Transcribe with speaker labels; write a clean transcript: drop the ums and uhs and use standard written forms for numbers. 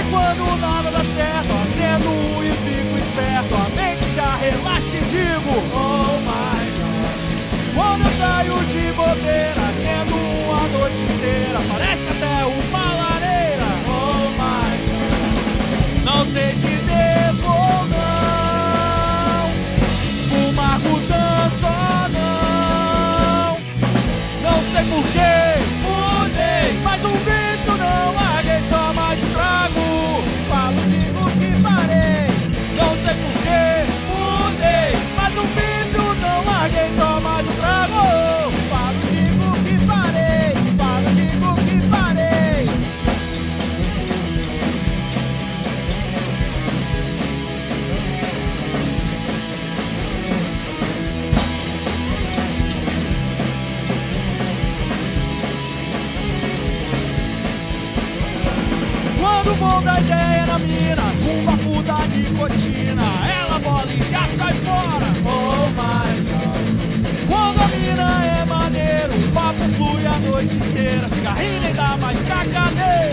Speaker 1: Quando nada dá certo, acendo e fico esperto, a mente já relaxa e digo, oh my God. Quando eu saio de bobeira, acendo a noite inteira, parece até uma lareira, oh my God. Não sei se devo ou não fumar mudança ou não. Não sei porquê, mudei, mas um vício não larguei, só mais um trago. Falo, digo que parei. Não sei porquê, mudei, mas um vício não larguei, só mais um trago. Falo, digo que parei. Falo, digo que parei. Quando vou dar ideia na mina, um papo da nicotina, ela bola e já sai fora, oh my God. Quando a mina é maneiro, o papo flui a noite inteira, cigarrinho nem dá mais caganeiro.